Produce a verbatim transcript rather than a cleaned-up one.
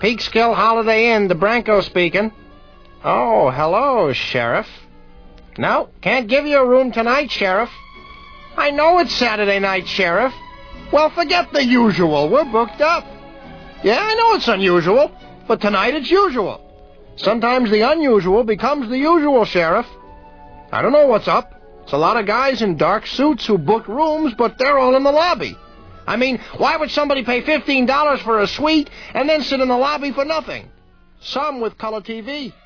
Peekskill Holiday Inn, DeBranco speaking. Oh, hello, Sheriff. No, can't give you a room tonight, Sheriff. I know it's Saturday night, Sheriff. Well, forget the usual. We're booked up. Yeah, I know it's unusual, but tonight it's usual. Sometimes the unusual becomes the usual, Sheriff. I don't know what's up. It's a lot of guys in dark suits who book rooms, but they're all in the lobby. I mean, why would somebody pay fifteen dollars for a suite and then sit in the lobby for nothing? Some with color T V.